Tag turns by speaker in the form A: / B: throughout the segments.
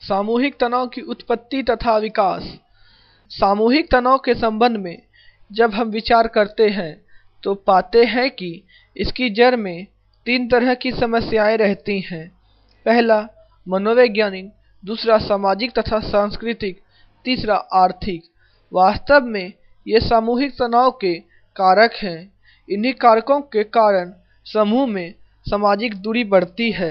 A: सामूहिक तनाव की उत्पत्ति तथा विकास। सामूहिक तनाव के संबंध में जब हम विचार करते हैं तो पाते हैं कि इसकी जड़ में तीन तरह की समस्याएं रहती हैं। पहला मनोवैज्ञानिक, दूसरा सामाजिक तथा सांस्कृतिक, तीसरा आर्थिक। वास्तव में ये सामूहिक तनाव के कारक हैं। इन्हीं कारकों के कारण समूह में सामाजिक दूरी बढ़ती है।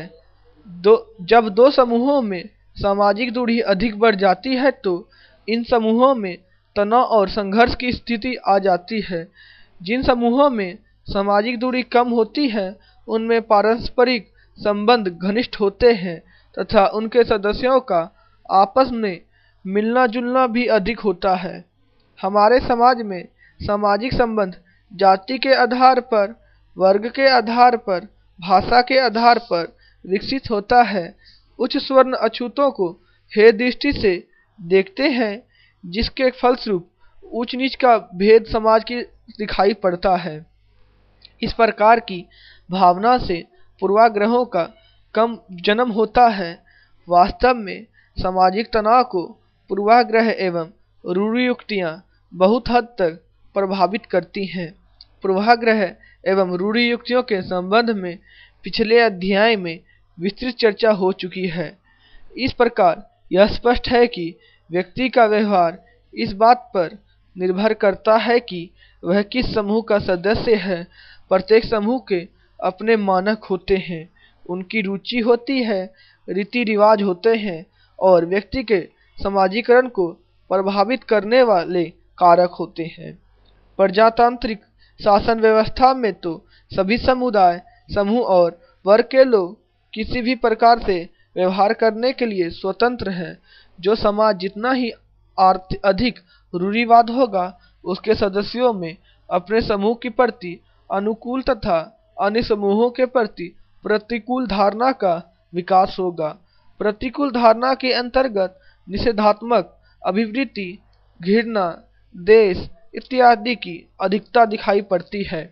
A: जब दो समूहों में सामाजिक दूरी अधिक बढ़ जाती है तो इन समूहों में तनाव और संघर्ष की स्थिति आ जाती है। जिन समूहों में सामाजिक दूरी कम होती है उनमें पारस्परिक संबंध घनिष्ठ होते हैं तथा उनके सदस्यों का आपस में मिलना जुलना भी अधिक होता है। हमारे समाज में सामाजिक संबंध जाति के आधार पर, वर्ग के आधार पर, भाषा के आधार पर विकसित होता है। उच्च स्वर्ण अछूतों को हे दृष्टि से देखते हैं, जिसके फलस्वरूप ऊंच नीच का भेद समाज की दिखाई पड़ता है। इस प्रकार की भावना से पूर्वाग्रहों का कम जन्म होता है। वास्तव में सामाजिक तनाव को पूर्वाग्रह एवं रूढ़ियुक्तियां बहुत हद तक प्रभावित करती हैं। पूर्वाग्रह एवं रूढ़ियुक्तियों के संबंध में पिछले अध्याय में विस्तृत चर्चा हो चुकी है। इस प्रकार यह स्पष्ट है कि व्यक्ति का व्यवहार इस बात पर निर्भर करता है कि वह किस समूह का सदस्य है। प्रत्येक समूह के अपने मानक होते हैं, उनकी रुचि होती है, रीति रिवाज होते हैं और व्यक्ति के समाजीकरण को प्रभावित करने वाले कारक होते हैं। प्रजातांत्रिक शासन व्यवस्था में तो सभी समुदाय, समूह और वर्ग के लोग किसी भी प्रकार से व्यवहार करने के लिए स्वतंत्र हैं। जो समाज जितना ही अधिक रूढ़िवाद होगा, उसके सदस्यों में अपने समूह के प्रति अनुकूल तथा अन्य समूहों के प्रति प्रतिकूल धारणा का विकास होगा। प्रतिकूल धारणा के अंतर्गत निषेधात्मक अभिवृत्ति, घृणा, देश इत्यादि की अधिकता दिखाई पड़ती है।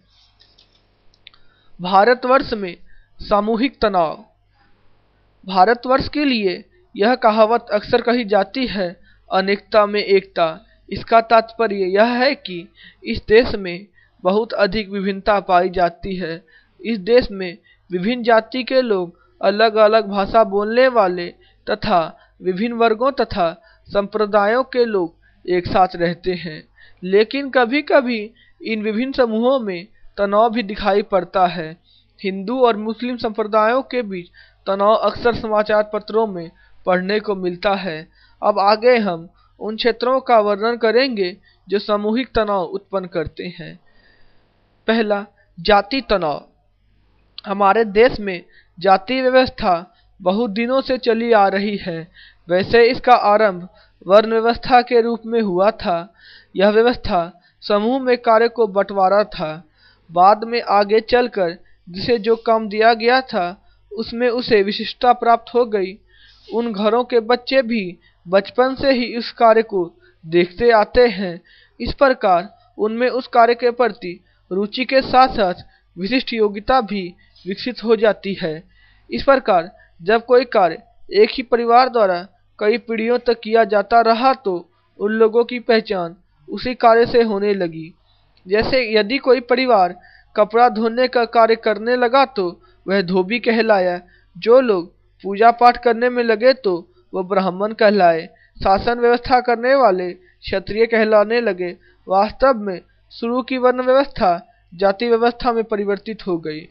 A: भारतवर्ष में सामूहिक तनाव। भारतवर्ष के लिए यह कहावत अक्सर कही जाती है, अनेकता में एकता। इसका तात्पर्य यह है कि इस देश में बहुत अधिक विभिन्नता पाई जाती है। इस देश में विभिन्न जाति के लोग, अलग अलग भाषा बोलने वाले तथा विभिन्न वर्गों तथा संप्रदायों के लोग एक साथ रहते हैं। लेकिन कभी कभी इन विभिन्न समूहों में तनाव भी दिखाई पड़ता है। हिंदू और मुस्लिम संप्रदायों के बीच तनाव अक्सर समाचार पत्रों में पढ़ने को मिलता है। अब आगे हम उन क्षेत्रों का वर्णन करेंगे जो सामूहिक तनाव उत्पन्न करते हैं। पहला, जाति तनाव। हमारे देश में जाति व्यवस्था बहुत दिनों से चली आ रही है। वैसे इसका आरंभ वर्ण व्यवस्था के रूप में हुआ था। यह व्यवस्था समूह में कार्य को बंटवारा था। बाद में आगे चलकर जिसे जो काम दिया गया था उसमें उसे विशिष्टता प्राप्त हो गई। उन घरों के बच्चे भी बचपन से ही इस कार्य को देखते आते हैं। इस प्रकार उनमें उस कार्य के प्रति रुचि के साथ साथ विशिष्ट योग्यता भी विकसित हो जाती है। इस प्रकार जब कोई कार्य एक ही परिवार द्वारा कई पीढ़ियों तक किया जाता रहा तो उन लोगों की पहचान उसी कार्य से होने लगी। जैसे यदि कोई परिवार कपड़ा धोने का कार्य करने लगा तो वह धोबी कहलाया। जो लोग पूजा पाठ करने में लगे तो वह ब्राह्मण कहलाए। शासन व्यवस्था करने वाले क्षत्रिय कहलाने लगे। वास्तव में शुरू की वर्ण व्यवस्था जाति व्यवस्था में परिवर्तित हो गई।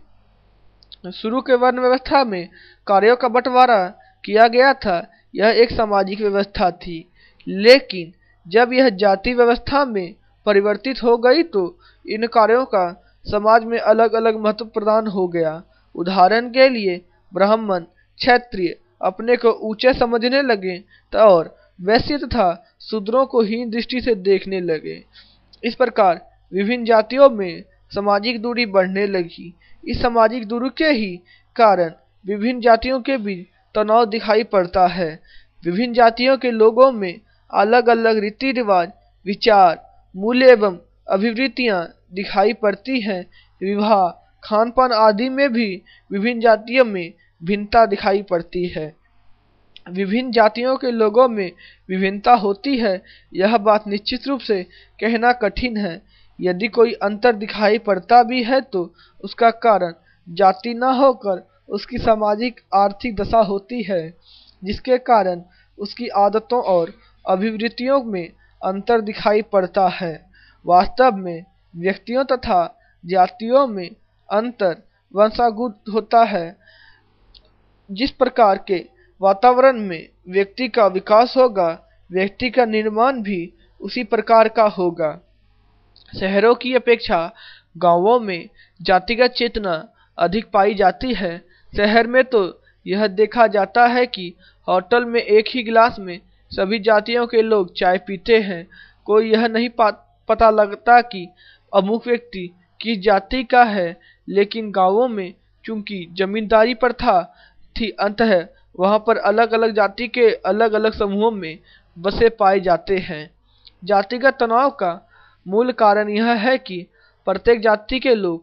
A: शुरू के वर्ण व्यवस्था में कार्यों का बंटवारा किया गया था। यह एक सामाजिक व्यवस्था थी। लेकिन जब यह जाति व्यवस्था में परिवर्तित हो गई तो इन कार्यों का समाज में अलग अलग महत्व प्रदान हो गया। उदाहरण के लिए ब्राह्मण, क्षत्रिय अपने को ऊंचे समझने लगे और वैश्य तथा शूद्रों को हीन दृष्टि से देखने लगे। इस प्रकार विभिन्न जातियों में सामाजिक दूरी बढ़ने लगी। इस सामाजिक दूरी के ही कारण विभिन्न जातियों के बीच तनाव दिखाई पड़ता है। विभिन्न जातियों के लोगों में अलग अलग रीति रिवाज, विचार, मूल्य एवं अभिवृत्तियां दिखाई पड़ती हैं। विवाह, खान पान आदि में भी विभिन्न जातियों में भिन्नता दिखाई पड़ती है। विभिन्न जातियों के लोगों में विभिन्नता होती है, यह बात निश्चित रूप से कहना कठिन है। यदि कोई अंतर दिखाई पड़ता भी है तो उसका कारण जाति न होकर उसकी सामाजिक आर्थिक दशा होती है, जिसके कारण उसकी आदतों और अभिवृत्तियों में अंतर दिखाई पड़ता है। वास्तव में व्यक्तियों तथा जातियों में अंतर वंशागत होता है। जिस प्रकार के वातावरण में व्यक्ति का विकास होगा, व्यक्ति का निर्माण भी उसी प्रकार का होगा। शहरों की अपेक्षा गांवों में जातिगत चेतना अधिक पाई जाती है। शहर में तो यह देखा जाता है कि होटल में एक ही गिलास में सभी जातियों के लोग चाय पीते हैं। कोई यह नहीं पता लगता कि अमुक व्यक्ति किस जाति का है। लेकिन गांवों में चूंकि जमींदारी प्रथा थी, अतः वहां पर अलग अलग जाति के अलग अलग समूहों में बसे पाए जाते हैं। जातिगत तनाव का मूल कारण यह है कि प्रत्येक जाति के लोग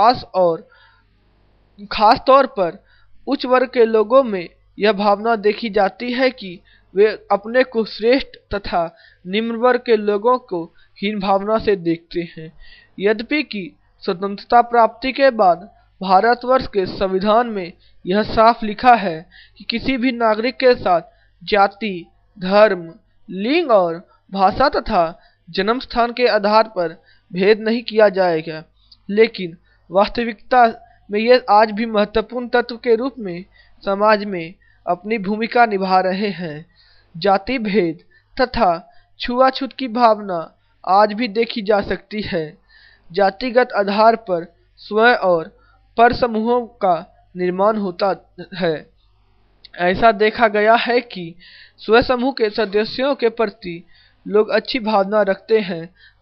A: खास तौर पर उच्च वर्ग के लोगों में यह भावना देखी जाती है कि वे अपने को श्रेष्ठ तथा निम्न वर्ग के लोगों को हीन भावना से देखते हैं। यद्यपि कि स्वतंत्रता प्राप्ति के बाद भारतवर्ष के संविधान में यह साफ लिखा है कि किसी भी नागरिक के साथ जाति, धर्म, लिंग और भाषा तथा जन्म स्थान के आधार पर भेद नहीं किया जाएगा, लेकिन वास्तविकता में ये आज भी महत्वपूर्ण तत्व के रूप में समाज में अपनी भूमिका निभा रहे हैं। जाति भेद तथा छुआछूत की भावना आज भी देखी जा सकती है। जातिगत आधार पर स्वयं और पर समूहों का निर्माण होता है। ऐसा देखा गया है कि स्व समूह के सदस्यों के प्रति लोग अच्छी भावना रखते हैं,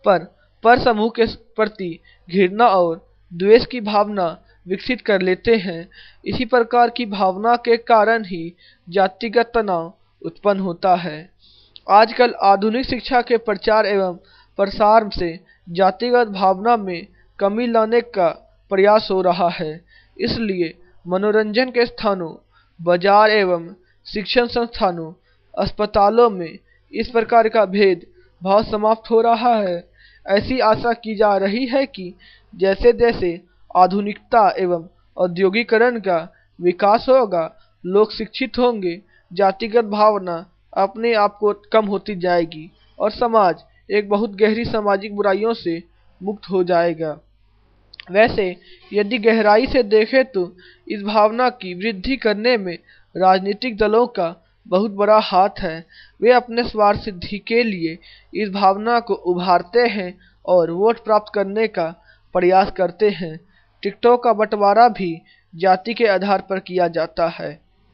A: पर समूह के प्रति घृणा और द्वेष की भावना विकसित कर लेते हैं। इसी प्रकार की भावना के कारण ही जातिगत तनाव उत्पन्न होता है। आजकल आधुनिक शिक्षा के प्रचार एवं प्रसार से जातिगत भावना में कमी लाने का प्रयास हो रहा है। इसलिए मनोरंजन के स्थानों, बाजार एवं शिक्षण संस्थानों, अस्पतालों में इस प्रकार का भेद भाव समाप्त हो रहा है। ऐसी आशा की जा रही है कि जैसे जैसे आधुनिकता एवं औद्योगिकरण का विकास होगा, लोग शिक्षित होंगे, जातिगत भावना अपने आप को कम होती जाएगी और समाज एक बहुत गहरी सामाजिक बुराइयों से मुक्त हो जाएगा। वैसे यदि गहराई से देखें तो इस भावना की वृद्धि करने में राजनीतिक दलों का बहुत बड़ा हाथ है। वे अपने स्वार्थ सिद्धि के लिए इस भावना को उभारते हैं और वोट प्राप्त करने का प्रयास करते हैं। टिकटों का बंटवारा भी जाति के आधार पर किया जाता है।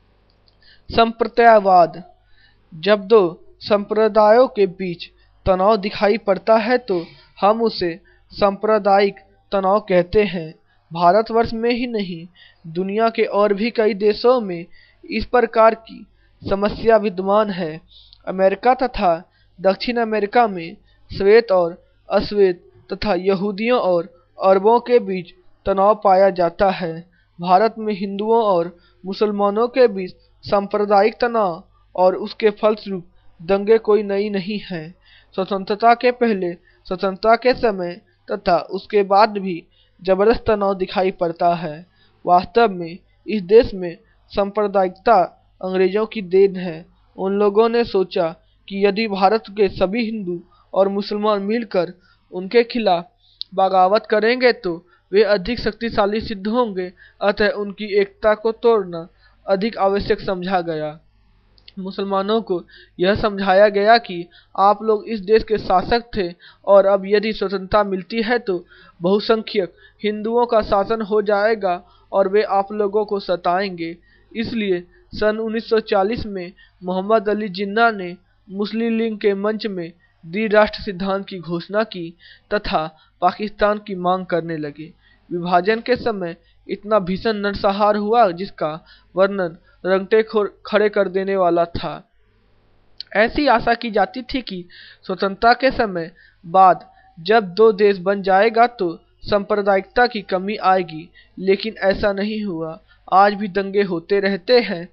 A: संप्रदायवाद। जब दो संप्रदायों के बीच तनाव दिखाई पड़ता है तो हम उसे सांप्रदायिक तनाव कहते हैं। भारतवर्ष में ही नहीं, दुनिया के और भी कई देशों में इस प्रकार की समस्या विद्यमान है। अमेरिका तथा दक्षिण अमेरिका में श्वेत और अश्वेत तथा यहूदियों और अरबों के बीच तनाव पाया जाता है। भारत में हिंदुओं और मुसलमानों के बीच सांप्रदायिक तनाव और उसके फलस्वरूप दंगे कोई नई नहीं है। स्वतंत्रता के पहले, स्वतंत्रता के समय तथा उसके बाद भी जबरदस्त तनाव दिखाई पड़ता है। वास्तव में इस देश में सांप्रदायिकता अंग्रेजों की देन है। उन लोगों ने सोचा कि यदि भारत के सभी हिंदू और मुसलमान मिलकर उनके खिलाफ बगावत करेंगे तो वे अधिक शक्तिशाली सिद्ध होंगे, अतः उनकी एकता को तोड़ना अधिक आवश्यक समझा गया। मुसलमानों को यह समझाया गया कि आप लोग इस देश के शासक थे और अब यदि स्वतंत्रता मिलती है तो बहुसंख्यक हिंदुओं का शासन हो जाएगा और वे आप लोगों को सताएंगे। इसलिए सन 1940 में मोहम्मद अली जिन्ना ने मुस्लिम लीग के मंच में द्विराष्ट्र सिद्धांत की घोषणा की तथा पाकिस्तान की मांग करने लगे। विभाजन के समय इतना भीषण नरसंहार हुआ जिसका वर्णन रंगटे खड़े कर देने वाला था। ऐसी आशा की जाती थी कि स्वतंत्रता के समय बाद जब दो देश बन जाएगा तो सांप्रदायिकता की कमी आएगी, लेकिन ऐसा नहीं हुआ। आज भी दंगे होते रहते हैं।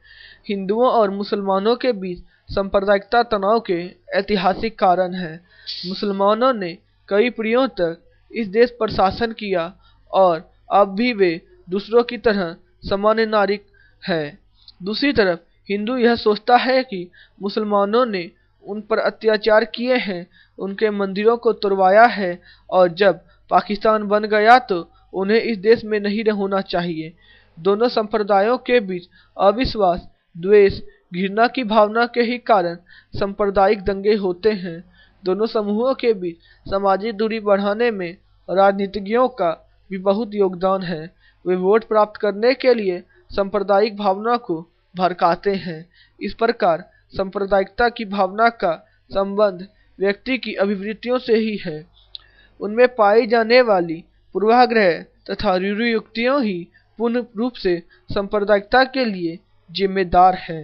A: हिंदुओं और मुसलमानों के बीच सांप्रदायिकता तनाव के ऐतिहासिक कारण है। मुसलमानों ने कई पीढ़ियों तक इस देश पर शासन किया और अब भी वे दूसरों की तरह सामान्य नागरिक हैं। दूसरी तरफ हिंदू यह सोचता है कि मुसलमानों ने उन पर अत्याचार किए हैं, उनके मंदिरों को तुड़वाया है और जब पाकिस्तान बन गया तो उन्हें इस देश में नहीं होना चाहिए। दोनों संप्रदायों के बीच अविश्वास, द्वेष, घृणा की भावना के ही कारण सांप्रदायिक दंगे होते हैं। दोनों समूहों के बीच सामाजिक दूरी बढ़ाने में राजनीतिज्ञों का भी बहुत योगदान है। वे वोट प्राप्त करने के लिए सांप्रदायिक भावना को भड़काते हैं। इस प्रकार सांप्रदायिकता की भावना का संबंध व्यक्ति की अभिवृत्तियों से ही है। उनमें पाई जाने वाली पूर्वाग्रह तथा रूढ़ियुक्तियां ही पूर्ण रूप से सांप्रदायिकता के लिए जिम्मेदार है।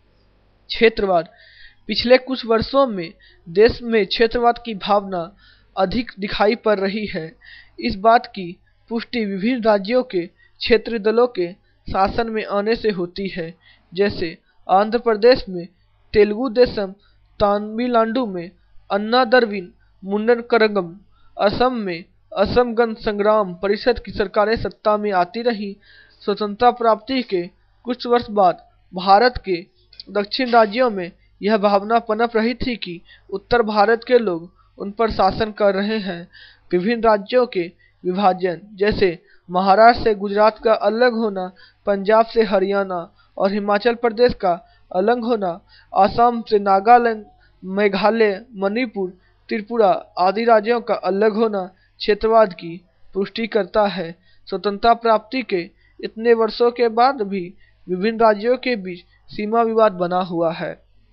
A: क्षेत्रवाद। पिछले कुछ वर्षों में देश में क्षेत्रवाद की भावना अधिक दिखाई पड़ रही है। इस बात की पुष्टि विभिन्न राज्यों के क्षेत्रीय दलों के शासन में आने से होती है। जैसे आंध्र प्रदेश में तेलुगु देशम, तमिलनाडु में अन्ना द्रविड़ मुन्नेत्र कळगम, असम में असम गण संग्राम परिषद की सरकारें सत्ता में आती रही। स्वतंत्रता प्राप्ति के कुछ वर्ष बाद भारत के दक्षिण राज्यों में यह भावना पनप रही थी कि उत्तर भारत के लोग उन पर शासन कर रहे हैं। विभिन्न राज्यों के विभाजन, जैसे महाराष्ट्र से गुजरात का अलग होना, पंजाब से हरियाणा और हिमाचल प्रदेश का अलग होना, असम से नागालैंड, मेघालय, मणिपुर, त्रिपुरा आदि राज्यों का अलग होना क्षेत्रवाद की पुष्टि करता है। स्वतंत्रता प्राप्ति के इतने वर्षों के बाद भी विभिन्न राज्यों के बीच सीमा विवाद बना हुआ है।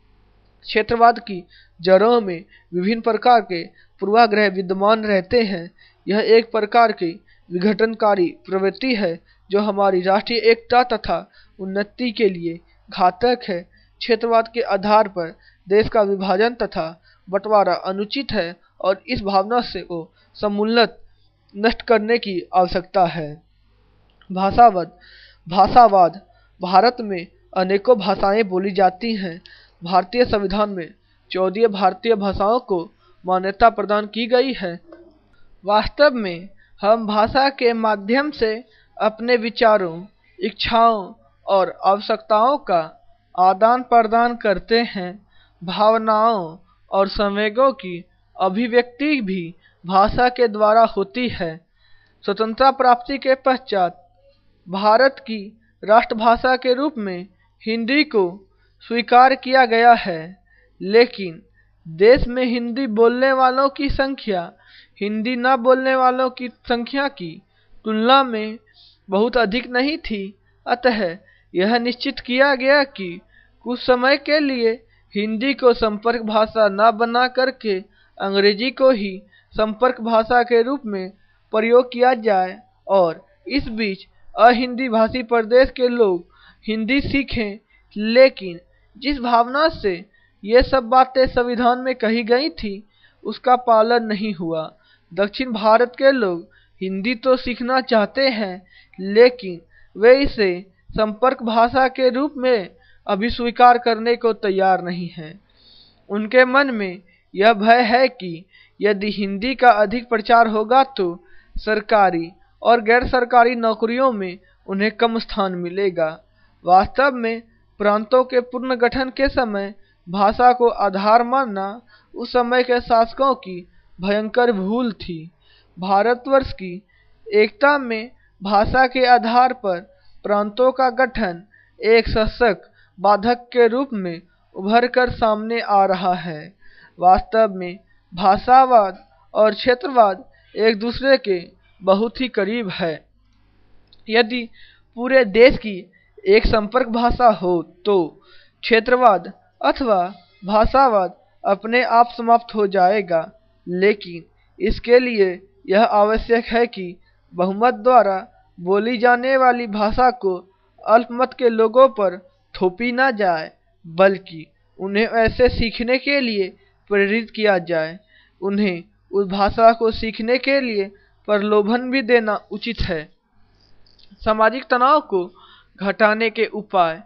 A: क्षेत्रवाद की जड़ों में विभिन्न प्रकार के पूर्वाग्रह विद्यमान रहते हैं। यह एक प्रकार की विघटनकारी प्रवृत्ति है जो हमारी राष्ट्रीय एकता तथा उन्नति के लिए घातक है। क्षेत्रवाद के आधार पर देश का विभाजन तथा बंटवारा अनुचित है और इस भावना से को समूलतः नष्ट करने की आवश्यकता है। भाषावाद। भाषावाद। भारत में अनेकों भाषाएं बोली जाती हैं। भारतीय संविधान में 14 भारतीय भाषाओं को मान्यता प्रदान की गई है। वास्तव में हम भाषा के माध्यम से अपने विचारों, इच्छाओं और आवश्यकताओं का आदान प्रदान करते हैं। भावनाओं और संवेगों की अभिव्यक्ति भी भाषा के द्वारा होती है। स्वतंत्रता प्राप्ति के पश्चात भारत की राष्ट्रभाषा के रूप में हिंदी को स्वीकार किया गया है, लेकिन देश में हिंदी बोलने वालों की संख्या हिंदी न बोलने वालों की संख्या की तुलना में बहुत अधिक नहीं थी। अतः यह निश्चित किया गया कि कुछ समय के लिए हिंदी को संपर्क भाषा न बना करके अंग्रेजी को ही संपर्क भाषा के रूप में प्रयोग किया जाए और इस बीच अहिंदी भाषी प्रदेश के लोग हिंदी सीखें। लेकिन जिस भावना से ये सब बातें संविधान में कही गई थी उसका पालन नहीं हुआ। दक्षिण भारत के लोग हिंदी तो सीखना चाहते हैं, लेकिन वे इसे संपर्क भाषा के रूप में अभी स्वीकार करने को तैयार नहीं हैं। उनके मन में यह भय है कि यदि हिंदी का अधिक प्रचार होगा तो सरकारी और गैर सरकारी नौकरियों में उन्हें कम स्थान मिलेगा। वास्तव में प्रांतों के पुनर्गठन के समय भाषा को आधार मानना उस समय के शासकों की भयंकर भूल थी। भारतवर्ष की एकता में भाषा के आधार पर प्रांतों का गठन एक सशक्त बाधक के रूप में उभर कर सामने आ रहा है। वास्तव में भाषावाद और क्षेत्रवाद एक दूसरे के बहुत ही करीब है। यदि पूरे देश की एक संपर्क भाषा हो तो क्षेत्रवाद अथवा भाषावाद अपने आप समाप्त हो जाएगा, लेकिन इसके लिए यह आवश्यक है कि बहुमत द्वारा बोली जाने वाली भाषा को अल्पमत के लोगों पर थोपी ना जाए, बल्कि उन्हें ऐसे सीखने के लिए प्रेरित किया जाए। उन्हें उस भाषा को सीखने के लिए प्रलोभन भी देना उचित है। सामाजिक तनाव को घटाने के उपाय।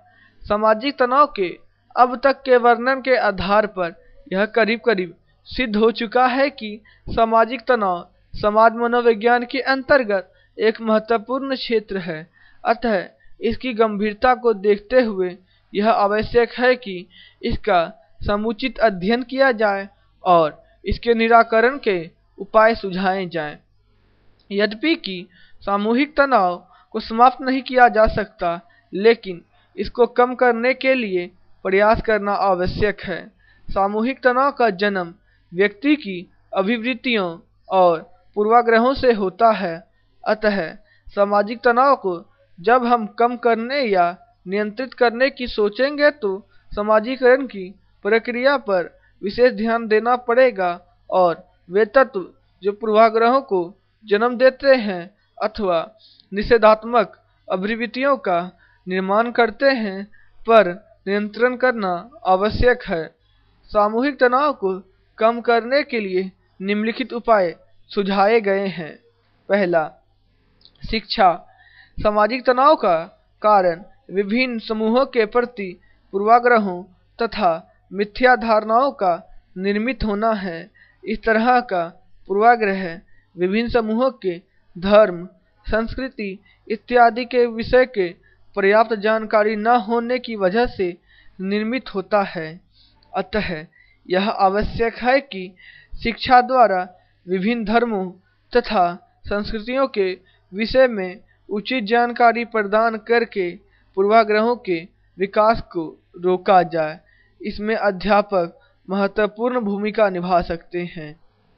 A: सामाजिक तनाव के अब तक के वर्णन के आधार पर यह करीब करीब सिद्ध हो चुका है कि सामाजिक तनाव समाज मनोविज्ञान के अंतर्गत एक महत्वपूर्ण क्षेत्र है। अतः इसकी गंभीरता को देखते हुए यह आवश्यक है कि इसका समुचित अध्ययन किया जाए और इसके निराकरण के उपाय सुझाए जाएं। यद्यपि कि सामूहिक तनाव को समाप्त नहीं किया जा सकता, लेकिन इसको कम करने के लिए प्रयास करना आवश्यक है। सामूहिक तनाव का जन्म व्यक्ति की अभिवृत्तियों और पूर्वाग्रहों से होता है। अतः सामाजिक तनाव को जब हम कम करने या नियंत्रित करने की सोचेंगे तो समाजीकरण की प्रक्रिया पर विशेष ध्यान देना पड़ेगा और वे तत्व जो पूर्वाग्रहों को जन्म देते हैं अथवा निषेधात्मक अभिवृत्तियों का निर्माण करते हैं पर नियंत्रण करना आवश्यक है। सामूहिक तनाव को कम करने के लिए निम्नलिखित उपाय सुझाए गए हैं। पहला, शिक्षा। सामाजिक तनाव का कारण विभिन्न समूहों के प्रति पूर्वाग्रहों तथा मिथ्या धारणाओं का निर्मित होना है। इस तरह का पूर्वाग्रह विभिन्न समूहों के धर्म, संस्कृति इत्यादि के विषय के पर्याप्त जानकारी न होने की वजह से निर्मित होता है। अतः यह आवश्यक है कि शिक्षा द्वारा विभिन्न धर्मों तथा संस्कृतियों के विषय में उचित जानकारी प्रदान करके पूर्वाग्रहों के विकास को रोका जाए। इसमें अध्यापक महत्वपूर्ण भूमिका निभा सकते हैं।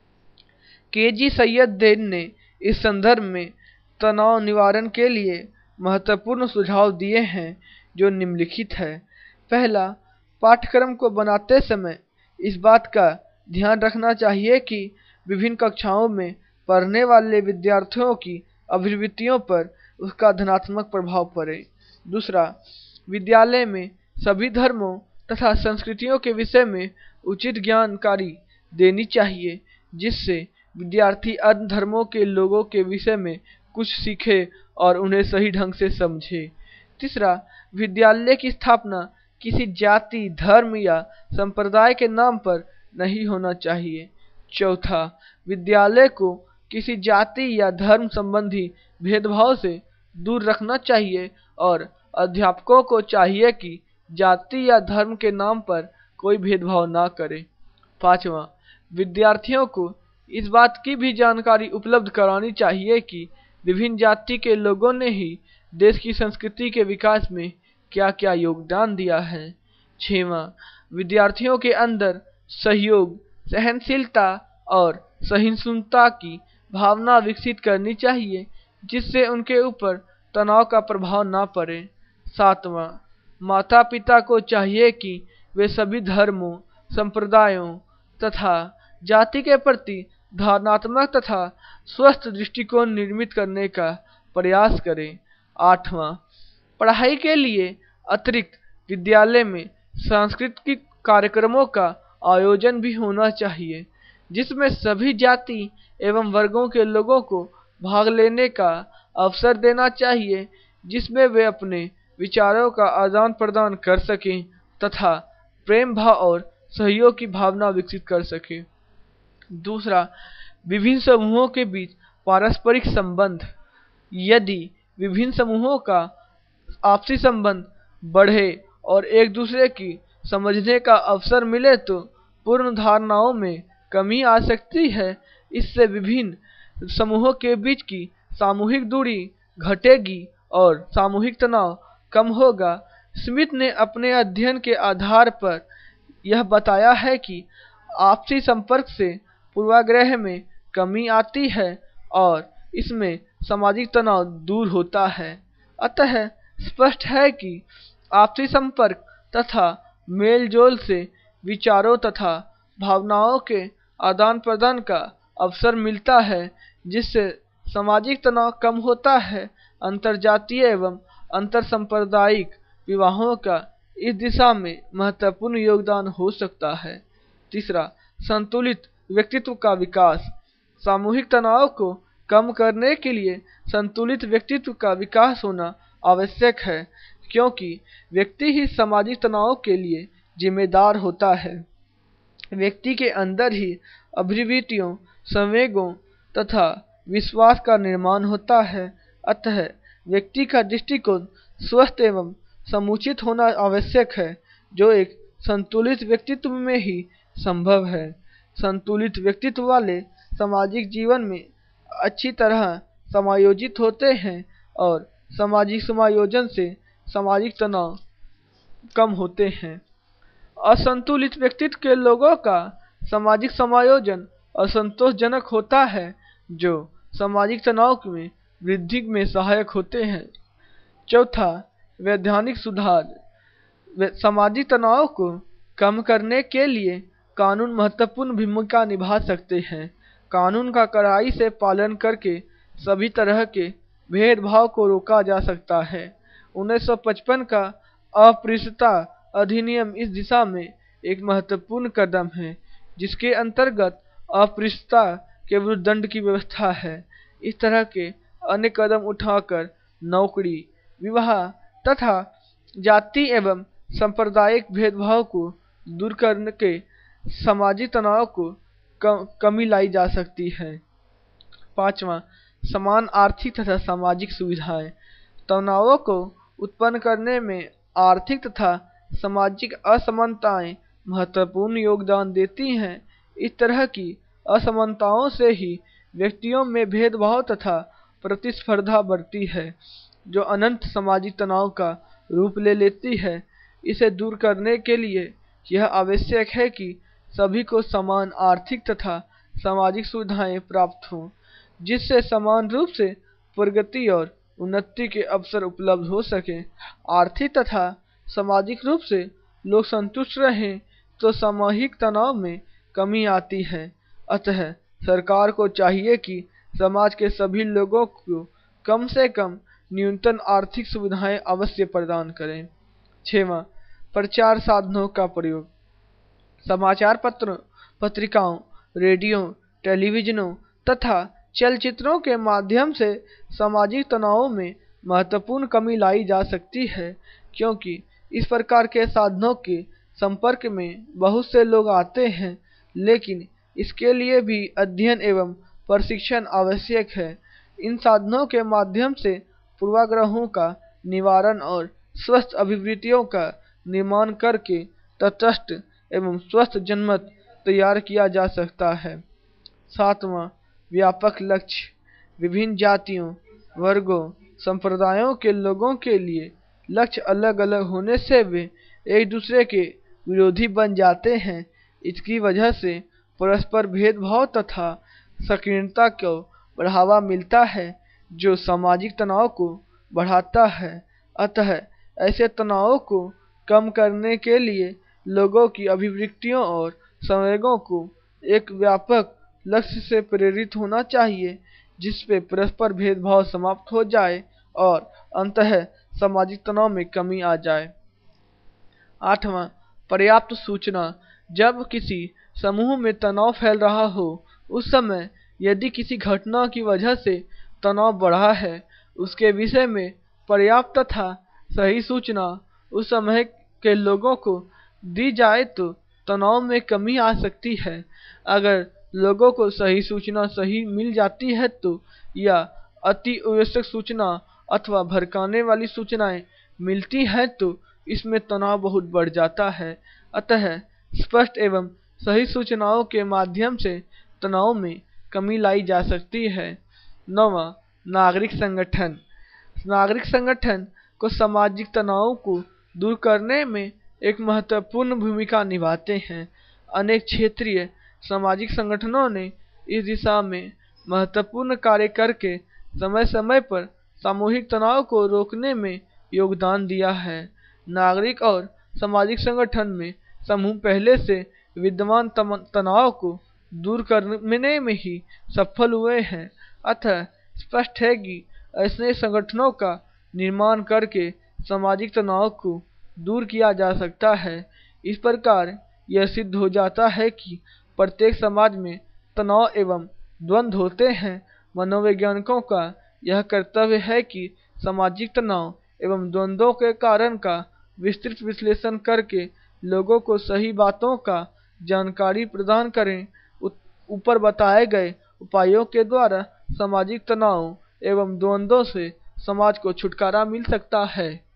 A: के.जी. सैयद ने इस संदर्भ में तनाव निवारण के लिए महत्वपूर्ण सुझाव दिए हैं जो निम्नलिखित है। पहला, पाठ्यक्रम को बनाते समय इस बात का ध्यान रखना चाहिए कि विभिन्न कक्षाओं में पढ़ने वाले विद्यार्थियों की अभिवृत्तियों पर उसका धनात्मक प्रभाव पड़े। दूसरा, विद्यालय में सभी धर्मों तथा संस्कृतियों के विषय में उचित जानकारी देनी चाहिए, जिससे विद्यार्थी अन्य धर्मों के लोगों के विषय में कुछ सीखे और उन्हें सही ढंग से समझे। तीसरा, विद्यालय की स्थापना किसी जाति, धर्म या संप्रदाय के नाम पर नहीं होना चाहिए। चौथा, विद्यालय को किसी जाति या धर्म संबंधी भेदभाव से दूर रखना चाहिए और अध्यापकों को चाहिए कि जाति या धर्म के नाम पर कोई भेदभाव ना करे। पांचवा, विद्यार्थियों को इस बात की भी जानकारी उपलब्ध करानी चाहिए कि विभिन्न जाति के लोगों ने ही देश की संस्कृति के विकास में क्या क्या योगदान दिया है। छठवां, विद्यार्थियों के अंदर सहयोग, सहनशीलता और सहिष्णुता की भावना विकसित करनी चाहिए, जिससे उनके ऊपर तनाव का प्रभाव ना पड़े। सातवां, माता पिता को चाहिए कि वे सभी धर्मों, संप्रदायों तथा जाति के प्रति धारणात्मक तथा स्वस्थ दृष्टिकोण निर्मित करने का प्रयास करें। आठवां, पढ़ाई के लिए अतिरिक्त विद्यालय में सांस्कृतिक कार्यक्रमों का आयोजन भी होना चाहिए, जिसमें सभी जाति एवं वर्गों के लोगों को भाग लेने का अवसर देना चाहिए, जिसमें वे अपने विचारों का आदान प्रदान कर सकें तथा प्रेम भाव और सहयोग की भावना विकसित कर सकें। दूसरा, विभिन्न समूहों के बीच पारस्परिक संबंध। यदि विभिन्न समूहों का आपसी संबंध बढ़े और एक दूसरे की समझने का अवसर मिले तो पूर्ण धारणाओं में कमी आ सकती है। इससे विभिन्न समूहों के बीच की सामूहिक दूरी घटेगी और सामूहिक तनाव कम होगा। स्मिथ ने अपने अध्ययन के आधार पर यह बताया है कि आपसी संपर्क से पूर्वाग्रह में कमी आती है और इसमें सामाजिक तनाव दूर होता है। अतः स्पष्ट है कि आपसी संपर्क तथा मेल जोल से विचारों तथा भावनाओं के आदान प्रदान का अवसर मिलता है, जिससे सामाजिक तनाव कम होता है। अंतरजातीय एवं अंतर सांप्रदायिक विवाहों का इस दिशा में महत्वपूर्ण योगदान हो सकता है। तीसरा, संतुलित व्यक्तित्व का विकास। सामूहिक तनाव को कम करने के लिए संतुलित व्यक्तित्व का विकास होना आवश्यक है, क्योंकि व्यक्ति ही सामाजिक तनाव के लिए जिम्मेदार होता है। व्यक्ति के अंदर ही अभिवृत्तियों, संवेगों तथा विश्वास का निर्माण होता है। अतः व्यक्ति का दृष्टिकोण स्वस्थ एवं समुचित होना आवश्यक है, जो एक संतुलित व्यक्तित्व में ही संभव है। संतुलित व्यक्तित्व वाले सामाजिक जीवन में अच्छी तरह समायोजित होते हैं और सामाजिक समायोजन से सामाजिक तनाव कम होते हैं। असंतुलित व्यक्तित्व के लोगों का सामाजिक समायोजन असंतोषजनक होता है, जो सामाजिक तनाव में वृद्धि में सहायक होते हैं। चौथा, वैधानिक सुधार। सामाजिक तनाव को कम करने के लिए कानून महत्वपूर्ण भूमिका निभा सकते हैं। कानून का कड़ाई से पालन करके सभी तरह के भेदभाव को रोका जा सकता है। 1955 का अस्पृश्यता अधिनियम इस दिशा में एक महत्वपूर्ण कदम है, जिसके अंतर्गत अस्पृश्यता के विरुद्ध दंड की व्यवस्था है। इस तरह के अन्य कदम उठाकर नौकरी, विवाह तथा जाति एवं सांप्रदायिक भेदभाव को दूर करने के सामाजिक तनाव को कमी लाई जा सकती है। पांचवा, समान आर्थिक तथा सामाजिक सुविधाएं। तनावों को उत्पन्न करने में आर्थिक तथा सामाजिक असमानताएं महत्वपूर्ण योगदान देती हैं। इस तरह की असमानताओं से ही व्यक्तियों में भेदभाव तथा प्रतिस्पर्धा बढ़ती है, जो अनंत सामाजिक तनाव का रूप ले लेती है। इसे दूर करने के लिए यह आवश्यक है कि सभी को समान आर्थिक तथा सामाजिक सुविधाएं प्राप्त हों, जिससे समान रूप से प्रगति और उन्नति के अवसर उपलब्ध हो सके। आर्थिक तथा सामाजिक रूप से लोग संतुष्ट रहें तो सामूहिक तनाव में कमी आती है। अतः सरकार को चाहिए कि समाज के सभी लोगों को कम से कम न्यूनतम आर्थिक सुविधाएं अवश्य प्रदान करें। छठवां, प्रचार साधनों का प्रयोग। समाचार पत्रों, पत्रिकाओं, रेडियो, टेलीविजनों तथा चलचित्रों के माध्यम से सामाजिक तनावों में महत्वपूर्ण कमी लाई जा सकती है, क्योंकि इस प्रकार के साधनों के संपर्क में बहुत से लोग आते हैं, लेकिन इसके लिए भी अध्ययन एवं प्रशिक्षण आवश्यक है। इन साधनों के माध्यम से पूर्वाग्रहों का निवारण और स्वस्थ अभिवृत्तियों का निर्माण करके तटस्थ एवं स्वस्थ जनमत तैयार किया जा सकता है। सातवां, व्यापक लक्ष्य। विभिन्न जातियों, वर्गों, संप्रदायों के लोगों के लिए लक्ष्य अलग अलग होने से वे एक दूसरे के विरोधी बन जाते हैं। इसकी वजह से परस्पर भेदभाव तथा संकीर्णता को बढ़ावा मिलता है, जो सामाजिक तनाव को बढ़ाता है। अतः ऐसे तनावों को कम करने के लिए लोगों की अभिव्यक्तियों और संवेगों को एक व्यापक लक्ष्य से प्रेरित होना चाहिए, जिसपे परस्पर भेदभाव समाप्त हो जाए और अंततः सामाजिक तनाव में कमी आ जाए। आठवां, पर्याप्त सूचना। जब किसी समूह में तनाव फैल रहा हो, उस समय यदि किसी घटना की वजह से तनाव बढ़ा है, उसके विषय में पर्याप्त तथा सही सूचना उस समय के लोगों को दी जाए तो तनाव में कमी आ सकती है। अगर लोगों को सही सूचना सही मिल जाती है तो या अति आवश्यक सूचना अथवा भड़काने वाली सूचनाएं मिलती हैं तो इसमें तनाव बहुत बढ़ जाता है। अतः स्पष्ट एवं सही सूचनाओं के माध्यम से तनाव में कमी लाई जा सकती है। नौवां, नागरिक संगठन। नागरिक संगठन को सामाजिक तनाव को दूर करने में एक महत्वपूर्ण भूमिका निभाते हैं। अनेक क्षेत्रीय सामाजिक संगठनों ने इस दिशा में महत्वपूर्ण कार्य करके समय समय पर सामूहिक तनाव को रोकने में योगदान दिया है। नागरिक और सामाजिक संगठन में समूह पहले से विद्यमान तनाव को दूर करने में ही सफल हुए हैं। अतः स्पष्ट है कि ऐसे संगठनों का निर्माण करके सामाजिक तनाव को दूर किया जा सकता है। इस प्रकार यह सिद्ध हो जाता है कि प्रत्येक समाज में तनाव एवं द्वंद्व होते हैं। मनोवैज्ञानिकों का यह कर्तव्य है कि सामाजिक तनाव एवं द्वंद्वों के कारण का विस्तृत विश्लेषण करके लोगों को सही बातों का जानकारी प्रदान करें। ऊपर बताए गए उपायों के द्वारा सामाजिक तनाव एवं द्वंद्वों से समाज को छुटकारा मिल सकता है।